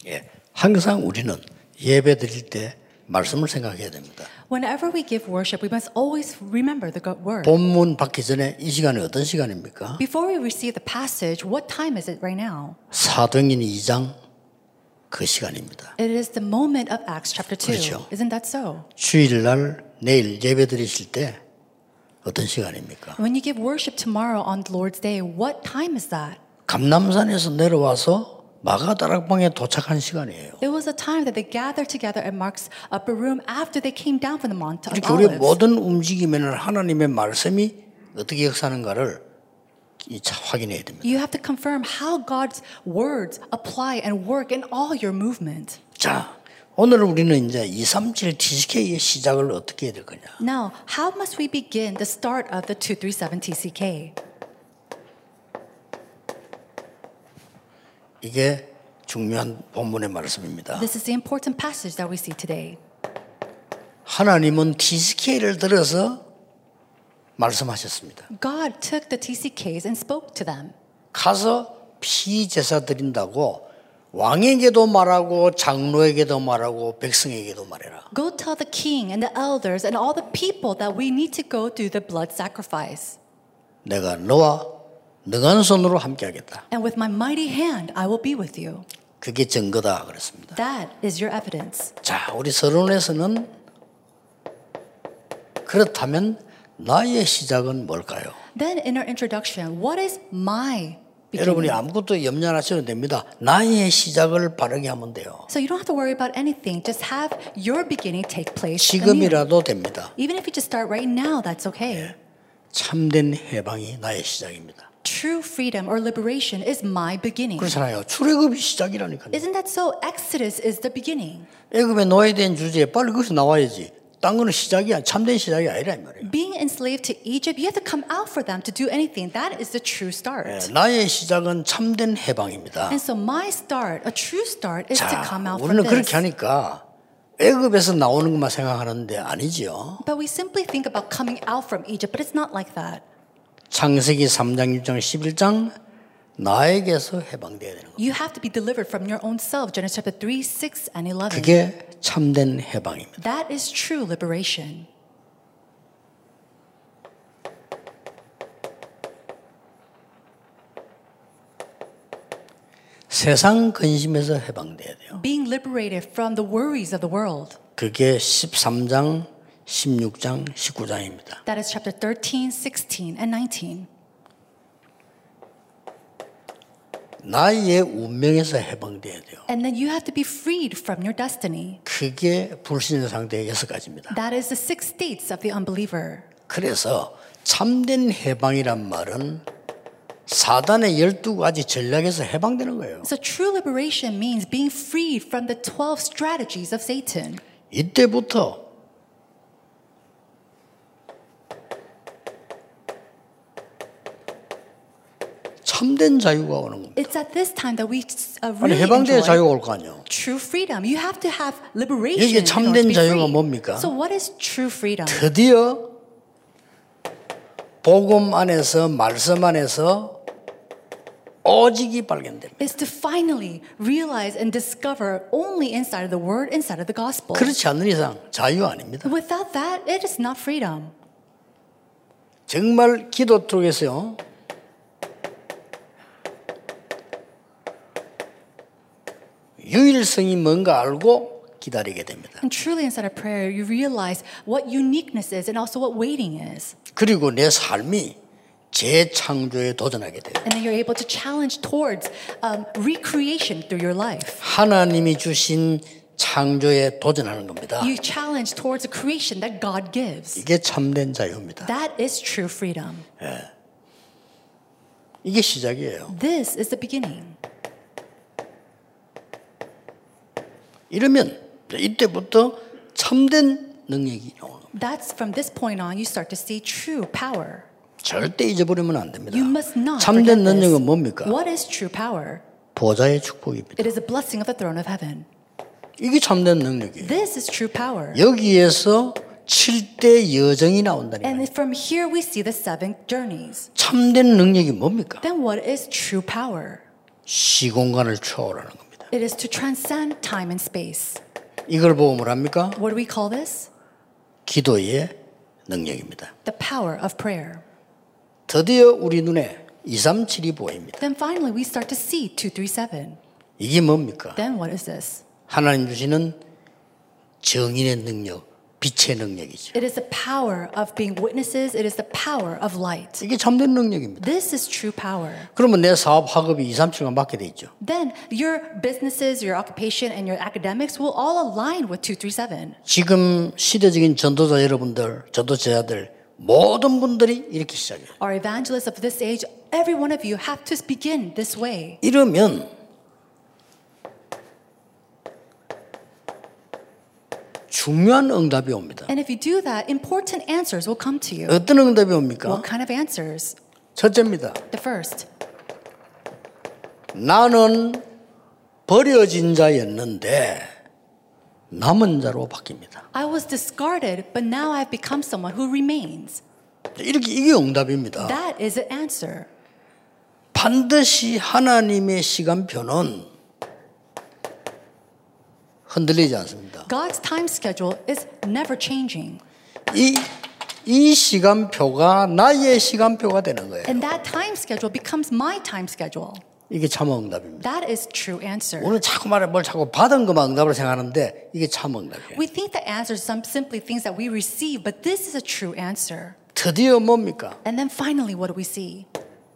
예, 항상 우리는 예배 드릴 때 말씀을 생각해야 됩니다. Whenever we give worship, we must always remember the God word. 본문 받기 전에 이 시간이 어떤 시간입니까? Before we receive the passage, what time is it right now? 사도행전 2장 그 시간입니다. It is the moment of Acts chapter 2. 그렇죠. Isn't that so? 주일날 내일 예배 드리실 때 어떤 시간입니까? When you give worship tomorrow on the Lord's Day, what time is that? 감람산에서 내려와서 마가다락방에 도착한 시간이에요. It was a time that they gathered together at Mark's upper room after they came down from the Mount of 이렇게 우리 Olives. 모든 움직임에는 하나님의 말씀이 어떻게 역사하는가를 확인해야 됩니다. You have to confirm how God's words apply and work in all your movement. 자, 오늘 우리는 이제 237 TCK의 시작을 어떻게 해야 될 거냐? Now, how must we begin the start of the 237 TCK? 이게 중요한 본문의 말씀입니다. This is the important passage that we see today. 하나님은 TCK를 들어서 말씀하셨습니다. God took the TCKs and spoke to them. 가서 피제사 드린다고 왕에게도 말하고 장로에게도 말하고 백성에게도 말해라. Go tell the king and the elders and all the people that we need to go through the blood sacrifice. 내가 너와 능한 손으로 함께하겠다. And with my mighty hand, I will be with you. 그게 증거다 그랬습니다. That is your evidence. 자, 우리 서론에서는 그렇다면 나의 시작은 뭘까요? Then in our introduction, what is my 여러분이 beginning? 아무것도 염려 안 하셔도 됩니다. 나의 시작을 바르게 하면 돼요. So you don't have to worry about anything. Just have your beginning take place. anew. 지금이라도 됩니다. Even if you just start right now, that's okay. 참된 해방이 나의 시작입니다. True freedom or liberation is my beginning. 그렇잖아요. 출애굽이 시작이라니까요. Isn't that so? Exodus is the beginning. 애굽에 노예된 주제에 빨리 거기서 나와야지. 딴 거는 시작이야. 참된 시작이 아니라 이 말이에요. Being enslaved to Egypt, you have to come out for them to do anything. That is the true start. 나의 시작은 참된 해방입니다. And so my start, a true start, is to 자, come out from 우리는 this. 그렇게 하니까 애굽에서 나오는 것만 생각하는데 아니지요. But we simply think about coming out from Egypt, but it's not like that. 창세기 3장, 6장, 11장 나에게서 해방돼야 되는 거예요. You have to be delivered from your own self. Genesis chapter 3, 6, and 11. 그게 참된 해방입니다. That is true liberation. 세상 근심에서 해방돼야 돼요. Being liberated from the worries of the world. 그게 13장, 16장, 19장입니다. That is chapter 13, 16, and 19. 나의 운명에서 해방돼야 돼요. And then you have to be freed from your destiny. 그게 불신의 상태의 6가지입니다. That is the 6 states of the unbeliever. 그래서 참된 해방이란 말은 사단의 12가지 전략에서 해방되는 거예요. So true liberation means being freed from the 12 strategies of Satan. 이때부터 참된 자유가 오는 겁니다. It's at this time that we 아니 really 해방돼야 enjoy 자유가 올 거 아니에요. true freedom. You have to have liberation 이게 in order to 참된 be 자유가 free. 뭡니까? So what is true freedom? 드디어 복음 안에서 말씀 안에서 오직이 발견됩니다. Is to finally realize and discover only inside of the word, inside of the gospel. 그렇지 않는 이상 자유 아닙니다. Without that, it is not freedom. 정말 기도 쪽에서요. 유일성이 뭔가 알고 기다리게 됩니다. And truly inside of prayer, you realize what uniqueness is and also what waiting is. 그리고 내 삶이 재창조에 도전하게 돼요. And then you're able to challenge towards recreation through your life. 하나님이 주신 창조에 도전하는 겁니다. You challenge towards a creation that God gives. 이게 참된 자유입니다. That is true freedom. 이게 시작이에요. This is the beginning. 이러면 이때부터 참된 능력이 나오는 겁니다. That's from this point on, you start to see true power. 절대 잊어버리면 안 됩니다. You must not 참된 forget this. 능력은 뭡니까? What is true power? 보좌의 축복입니다. It is a blessing of the throne of heaven. 이게 참된 능력이에요. This is true power. 여기에서 7대 여정이 나온다니까요. And from here we see the 7 journeys. 참된 능력이 뭡니까? Then what is true power? 시공간을 초월하는 겁니다. It is to transcend time and space. 이걸 보고 뭐랍니까? What do we call this? 기도의 능력입니다. The power of prayer. 드디어 우리 눈에 237이 보입니다. Then finally we start to see 237. 이게 뭡니까? Then what is this? 하나님 주시는 정인의 능력, 빛의 능력이죠. It is the power of being witnesses. It is the power of light. 이게 참된 능력입니다. This is true power. 그러면 내 사업 학업이 237만 받게 돼 있죠. Then your businesses, your occupation, and your academics will all align with 237. 지금 시대적인 전도자 여러분들, 전도자들 모든 분들이 이렇게 시작해요. Our evangelists of this age, every one of you have to begin this way. 이러면 중요한 응답이 옵니다. And if you do that, important answers will come to you. 어떤 응답이 옵니까? What kind of answers? 첫째입니다. The first. 나는 버려진 자였는데 남은 자로 바뀝니다. I was discarded, but now I've become someone who remains. 이게 응답입니다. That is an answer. 반드시 하나님의 시간표는 흔들리지 않습니다. God's time schedule is never changing. 이 시간표가 나의 시간표가 되는 거예요. And that time schedule becomes my time schedule. 이게 참 응답입니다. That is true answer. 오늘 자꾸 말해 뭘 자꾸 받은 것만 응답으로 생각하는데 이게 참 응답이에요. We think the answers are simply things that we receive, but this is a true answer. 드디어 뭡니까? And then finally, what do we see?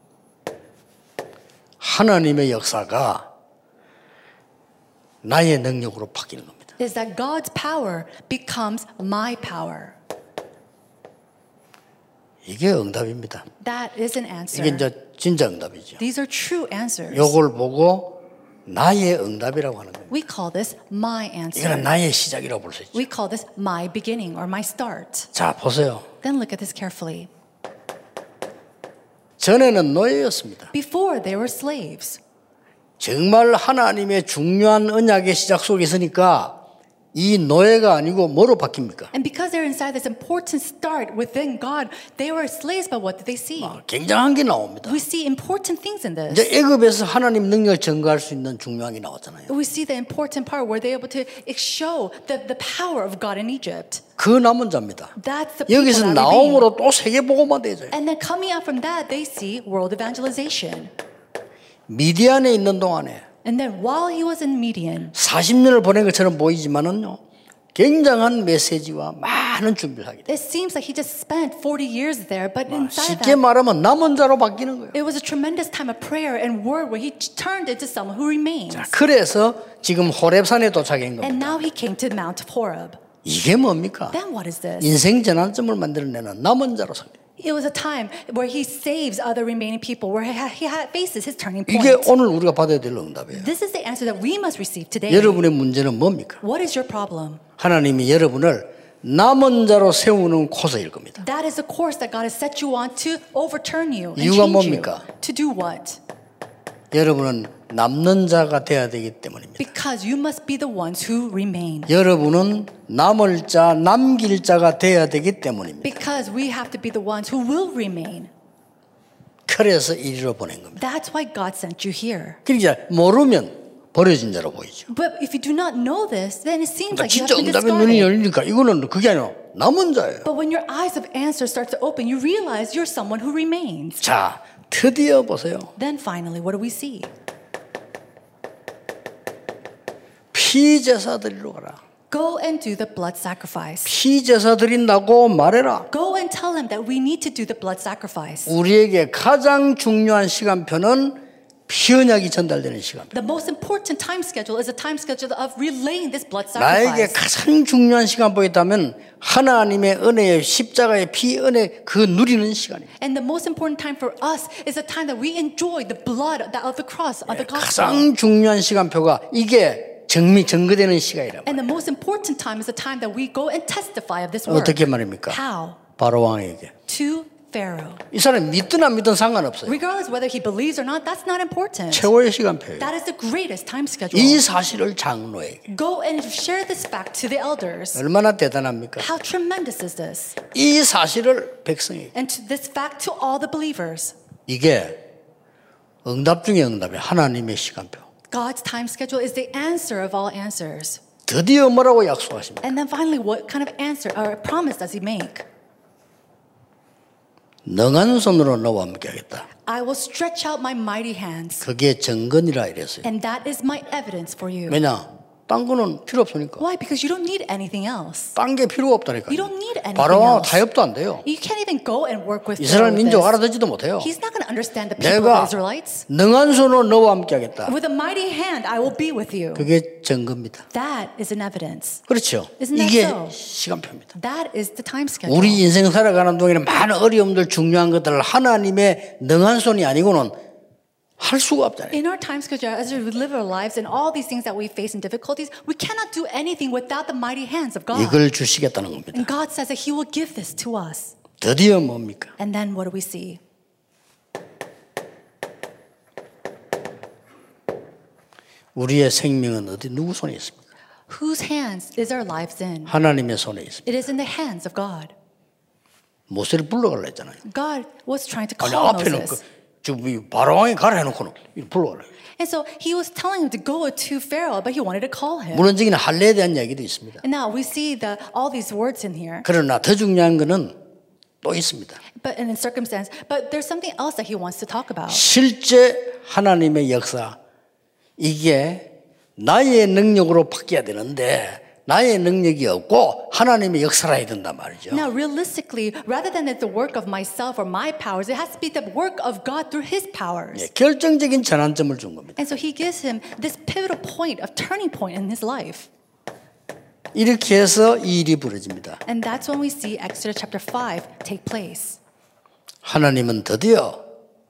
하나님의 역사가 나의 능력으로 바뀌는 겁니다. Is that God's power becomes my power. 이게 응답입니다. That is an 이게 answer. 이제 진짜 응답이죠. These are true answers. 이걸 보고 나의 응답이라고 하는 겁니다. We call this my 이거는 answer. 나의 시작이라고 볼 수 있죠. We call this my beginning or my start. 자, 보세요. Then look at this carefully. 전에는 노예였습니다. Before they were slaves. 정말 하나님의 중요한 언약의 시작 속에 있으니까 이 노예가 아니고 뭐로 바뀝니까? And because they're inside this important start within God, they were slaves, but what did they see? 굉장한 게 나옵니다. We see important things in this. 이제 애굽에서 하나님 능력을 증거할 수 있는 중요한 게 나왔잖아요. We see the important part where they're able to show the power of God in Egypt. 그 남은 자입니다. That's the people 여기서 that remain. 나옴으로 또 세계 복음화 되죠. And then coming out from that, they see world evangelization. 미디안에 있는 동안에 And then while he was in Midian, 40년을 보낸 것처럼 보이지만은요, 굉장한 메시지와 많은 준비를 하게 돼요. it seems like he just spent 40 years there, but inside 쉽게 that, 말하면 남은 자로 바뀌는 거예요. it was a tremendous time of prayer and word where he turned into someone who remains. 자, 그래서 지금 호렙산에 도착한 겁니다. And now he came to the Mount of Horeb. 이게 뭡니까? Then what is this? 인생 전환점을 만들어내는 남은 자로 서. It was a time where he saves other remaining people, where he faces his turning 이게 point. 오늘 우리가 받아야 될 응답이에요. This is the answer that we must receive today. 여러분의 문제는 뭡니까? What is your problem? 하나님이 여러분을 남은 자로 세우는 코스일 겁니다. That is the course that God has set you on to overturn you and 이유가 change you. 뭡니까? To do what? 여러분은 남는 자가 돼야 되기 때문입니다. Because you must be the ones who remain. 여러분은 남을 자, 남길 자가 돼야 되기 때문입니다. Because we have to be the ones who will remain. 그래서 이리로 보낸 겁니다. That's why God sent you here. 그러니까 모르면 버려진 자로 보이죠. But if you do not know this, then it seems 그러니까 like you 진짜 have been 응답의 눈이 discarded. 열리니까 이거는 그게 아니라 남은 자예요. But when your eyes of answer start to open, you realize you're someone who remains. 자, 드디어 보세요. Then finally, what do we see? 피제사 드리러 가라. Go and do the blood sacrifice. 피제사 드린다고 말해라. Go and tell him that we need to do the blood sacrifice. 우리에게 가장 중요한 시간표는 피언약이 전달되는 시간. The most important time schedule is a time schedule of relaying this blood 나에게 sacrifice. 가장 중요한 시간표가 있다면 하나님의 은혜의 십자가의 피 은혜 그 누리는 시간입니다. And the most important time for us is the time that we enjoy the blood of the cross of the gospel. 가장 중요한 시간표가 이게 증거되는 시간이라고. And the most important time is the time that we go and testify of this word. 어떻게 말입니까? How? 바로 왕에게. To Pharaoh. 이 사람이 믿든 안 믿든 상관없어요. Regardless whether he believes or not, that's not important. 최고의 시간표예요. That is the greatest time schedule. 이 사실을 장로에게. Go and share this fact to the elders. 얼마나 대단합니까? How tremendous is this? 이 사실을 백성에게. And to this fact to all the believers. 이게 응답 중에 응답이에요. 하나님의 시간표. God's time schedule is the answer of all answers. 드디어 뭐라고 약속하십니까? And then finally, what kind of answer or promise does he make? 능한 손으로 너와 함께 하겠다. I will stretch out my mighty hands. 그게 정건이라 이랬어요. And that is my evidence for you. 왜냐? 딴 거는 필요 없으니까. Why? Because you don't need anything else. 딴 게 필요 없다니까요. You don't need anything 바로왕 else. 타협도 안 돼요. You can't even go and work with 이스라엘 Pharaoh with 민족 this. 알아듣지도 못해요. He's not going to understand the people of 내가 the Israelites. 능한 손으로 너와 함께 하겠다. With a mighty hand, I will be with you. 그게 증거입니다. That is an evidence. 그렇죠. Isn't that 이게 so? 시간표입니다. That is the time schedule. 우리 인생 살아가는 동안에 많은 어려움들 중요한 것들을 하나님의 능한 손이 아니고는 할 수가 없잖아요. In our time schedule, as we live our lives and all these things that we face and difficulties, we cannot do anything without the mighty hands of God. 이걸 주시겠다는 겁니다. And God says that He will give this to us. 드디어 뭡니까? And then what do we see? 우리의 생명은 어디 누구 손에 있습니까? Whose hands is our lives in? 하나님의 손에 있습니다. It is in the hands of God. 모세를 불러가려 했잖아요. God was trying to 아니 call 앞에 놓고 Moses. 지금 바로왕이 가라 해놓고는 불러가려. And so He was telling him to go to Pharaoh, but he wanted to call him. 무너지기는 할례에 대한 이야기도 있습니다. And now we see all these words in here. 그러나 더 중요한 것은 또 있습니다. But in circumstance, but there's something else that he wants to talk about. 실제 하나님의 역사 이게 나의 능력으로 바뀌어야 되는데 나의 능력이 없고 하나님의 역사라 해야 된단 말이죠. Now, realistically, rather than it's the work of myself or my powers, it has to be the work of God through His powers. 예, 결정적인 전환점을 준 겁니다. And so He gives him this pivotal point, of turning point in his life. 이렇게 해서 이 일이 벌어집니다. And that's when we see Exodus chapter 5 take place. 하나님은 드디어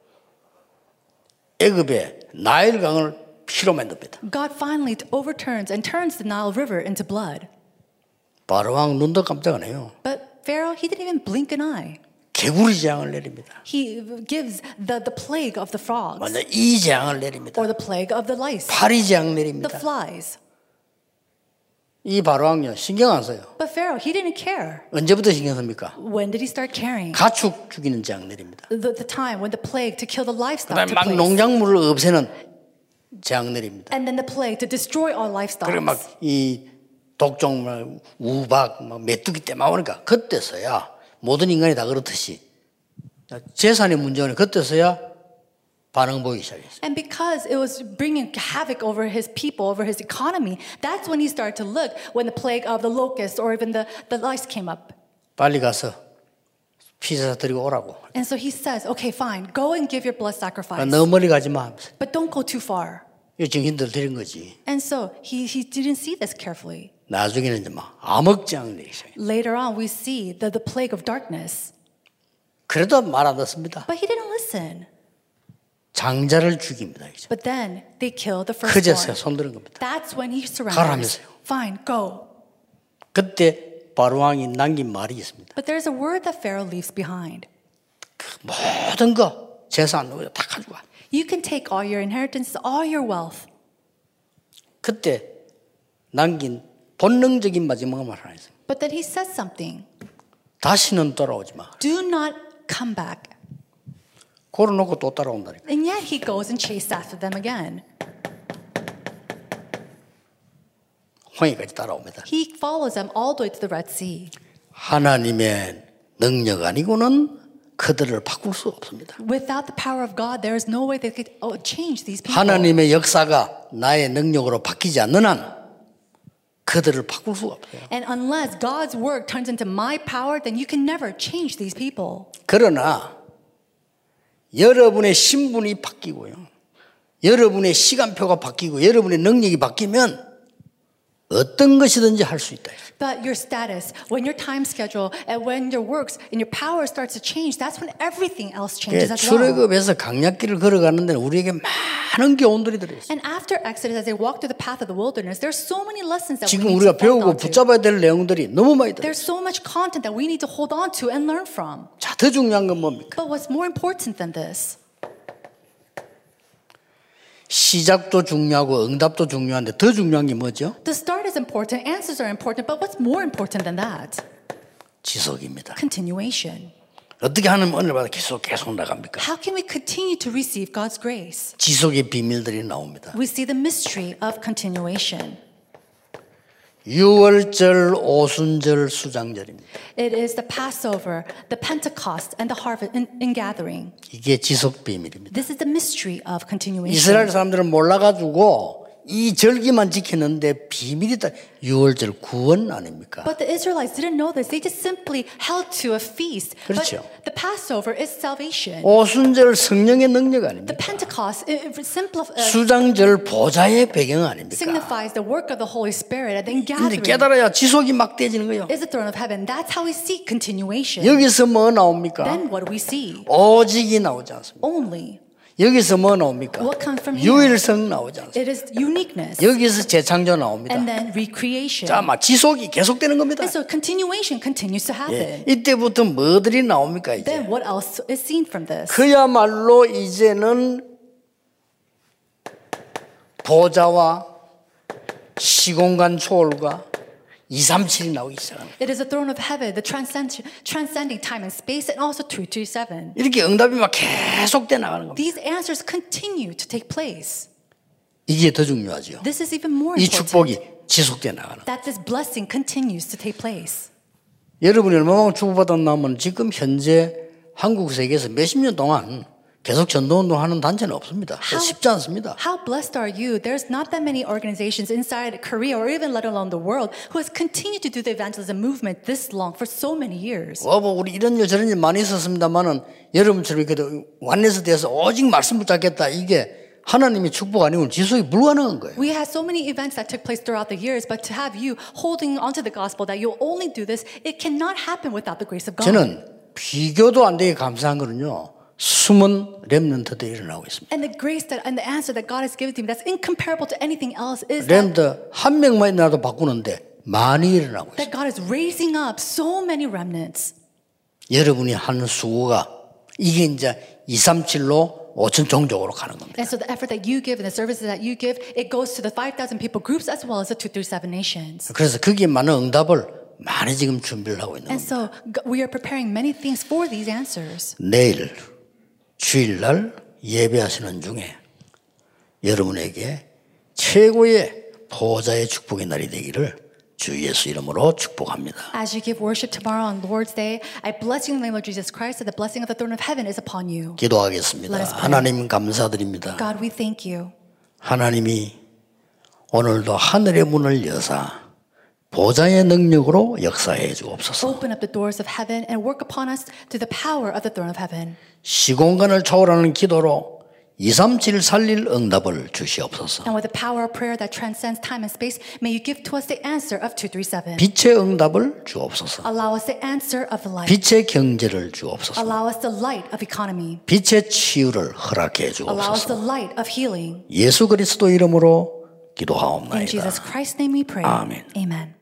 애굽의 나일강을 피로 만듭니다. God finally overturns and turns the Nile River into blood. 바로왕 눈도 깜짝 안 해요. But Pharaoh, he didn't even blink an eye. 개구리 재앙을 내립니다. He gives the plague of the frogs 완전 이 재앙을 내립니다. or the plague of the lice, 파리 재앙 the 내립니다. flies. 이 바로왕요 신경 안 써요. But Pharaoh, he didn't care. 언제부터 신경 씁니까? When did he start caring? 가축 죽이는 재앙 내립니다. The time when the plague to kill the livestock 그다음에 took 막 place. 농작물을 없애는 재앙 내립니다. And then the plague to destroy all livestock. 그리고 막 이 독종, 막 우박, 막 메뚜기 때 막 오니까 그때서야 모든 인간이 다 그렇듯이 재산의 문제는 그때서야 반응 보이기 시작했어요. And because it was bringing havoc over his people, over his economy, that's when he started to look when the plague of the locust or even the lice came up. 빨리 가서 피제사 드리고 오라고. And so he says, okay, fine, go and give your blood sacrifice. 너무 멀리 가지 마. But don't go too far. 이 정신들 드린 거지. And so he didn't see this carefully. 나중에는 이제 막 암흑재앙 내리기 시작해요. Later on, we see the plague of darkness. 그래도 말 안 듣습니다. But he didn't listen. 장자를 죽입니다. But then they killed the 그제서야 firstborn. 손드는 겁니다. That's when he surrenders. 가라면서요. Fine, go. 그때 바로왕이 남긴 말이 있습니다. But there's a word that Pharaoh leaves behind. 모든 거 재산 다 가져와. You can take all your inheritance, all your wealth. 그때 남긴 본능적인 마지막 말 하나 있어요. But then he says something. 다시는 돌아오지 마. Do not come back. 걸어놓고 또 따라온다니까. And yet he goes and chases after them again. 홍해까지 따라옵니다. He follows them all the way to the Red Sea. 하나님의 능력 아니고는 그들을 바꿀 수 없습니다. Without the power of God, there is no way they could change these people. 하나님의 역사가 나의 능력으로 바뀌지 않는 한 그들을 바꿀 수가 없어요. And unless God's work turns into my power, then you can never change these people. 그러나 여러분의 신분이 바뀌고요. 여러분의 시간표가 바뀌고 여러분의 능력이 바뀌면 어떤 것이든지 할 수 있다. But your status, when your time schedule, and when your works and your power starts to change, that's when everything else changes as well. 출애굽에서 강약길을 걸어가는 데는 우리에게 많은 교훈들이 들어있어요. And after Exodus, as they walk through the path of the wilderness, there's so many lessons that we 지금 need 우리가 to hold 배우고 on to. 붙잡아야 될 내용들이 너무 많이 들어있어요. There's so much content that we need to hold on to and learn from. 자, 더 중요한 건 뭡니까? But what's more important than this? 시작도 중요하고 응답도 중요한데 더 중요한 게 뭐죠? The start is important, answers are important, but what's more important than that? 지속입니다. Continuation. 어떻게 하는 은혜를 받아 계속 나갑니까? How can we continue to receive God's grace? 지속의 비밀들이 나옵니다. We see the mystery of continuation. 유월절, 오순절, 수장절입니다. It is the Passover, the Pentecost, and the harvest in gathering. 이게 지속 비밀입니다. This is the mystery of continuation. 이스라엘 사람들은 몰라가지고 이 절기만 지켰는데 비밀이다. 유월절 구원 아닙니까? But the Israelites didn't know this. They just simply held to a feast. 그렇죠. But the Passover is salvation. 오순절 성령의 능력 The 아닙니까? Pentecost 수장절 보좌의 배경 아닙니까? signifies the work of the Holy Spirit. And then 근데 gathering 깨달아야 지속이 막 되지는 거예요. is the throne of heaven. That's how we see continuation. 여기서 뭐 나옵니까? Then what do we see? 오직이 나오지 않습니다. Only. 여기서 뭐 나옵니까? What comes from here? 유일성 나오지 않습니다. It is uniqueness. 여기서 재창조 나옵니다. And then recreation. 자, 막 지속이 계속되는 겁니다. And so continuation continues to happen. 이때부터 뭐들이 나옵니까 이제? Then what else is seen from this? 그야말로 이제는 보좌와 시공간 초월과 237이 나오기 시작합니다. It is the throne of heaven, the transcending time and space, and also 237. 이렇게 응답이 막 계속돼 나가는 겁니다. These answers continue to take place. 이게 더 중요하죠. This is even more 이 important. 축복이 지속돼 나가는. That this blessing continues to take place. 여러분이 얼마나 축복받았나면 지금 현재 한국 세계에서 몇십 년 동안 계속 전도운동 하는 단체는 없습니다. 쉽지 않습니다. How blessed are you? There's not that many organizations inside Korea or even let alone the world who has continued to do the evangelism movement this long for so many years. 뭐 우리 이런 일 저런 일 많이 있었습니다만은 여러분처럼 이렇게 완내서 돼서 오직 말씀 붙잡겠다 이게 하나님의 축복 아니면 지속이 불가능한 거예요. We had so many events that took place throughout the years, but to have you holding onto the gospel that you'll only do this, it cannot happen without the grace of God. 저는 비교도 안 되게 감사한 거는요. 숨은 렘넌트들이 일어나고 있습니다. And the grace that and the answer that God has given to me that's incomparable to anything else is 렘넌트 한 명만 나도 바꾸는데 많이 일어나고 that 있습니다. God is raising up so many remnants. 여러분이 하는 수고가 이게 이제 237로 5천 종족으로 가는 겁니다. And so the effort that you give and the services that you give, it goes to the 5,000 people groups as well as the 237 nations. 그래서 거기에 많은 응답을 많이 지금 준비를 하고 있는 And 겁니다. so we are preparing many things for these answers. 내일 주일날 예배하시는 중에 여러분에게 최고의 보좌의 축복의 날이 되기를 주 예수 이름으로 축복합니다. As you give worship tomorrow on Lord's Day, I bless you in the name of Jesus Christ that the blessing of the throne of heaven is upon you. 기도하겠습니다. Let us pray. 하나님 감사드립니다. God, we thank you. 하나님이 오늘도 하늘의 문을 여사 보좌의 능력으로 역사해 주옵소서. Open up the doors of heaven and work upon us through the power of the throne of heaven. 시공간을 초월하는 기도로 237 살릴 응답을 주시옵소서. And with the power of prayer that transcends time and space, may you give to us the answer of 237. 빛의 응답을 주옵소서. Allow us the answer of the light. 빛의 경제를 주옵소서. Allow us the light of economy. 빛의 치유를 허락해 Allow us the 주옵소서. light of healing. 예수 그리스도 이름으로 In 기도하옵나이다. Jesus Christ's name we pray. 아멘. Amen.